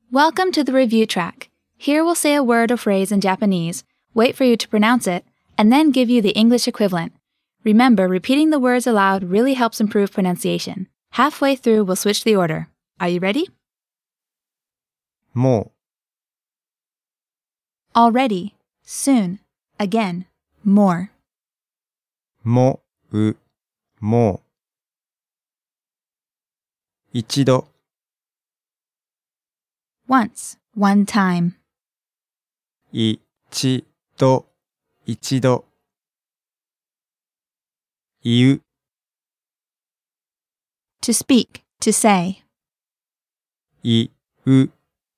Welcome to the review track. Here we'll say a word or phrase in Japanese, wait for you to pronounce it, and then give you the English equivalent. Remember, repeating the words aloud really helps improve pronunciation. Halfway through, we'll switch the order. Are you ready? も Already, soon, again, more. う、もう。一度、 Once, one time. 一度、言う、 To speak, to say. 言う。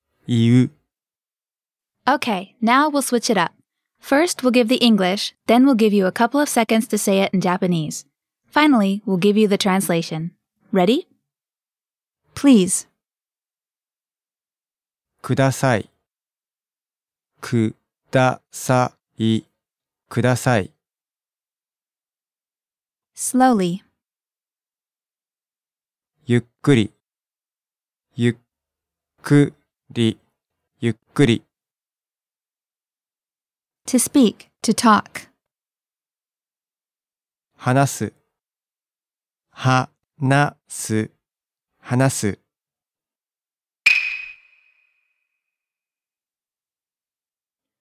Okay, now we'll switch it up. First, we'll give the English, then we'll give you a couple of seconds to say it in Japanese. Finally, we'll give you the translation. Ready? Please. ください。ください。 Slowly. ゆっくり。 To speak, to talk. 話す。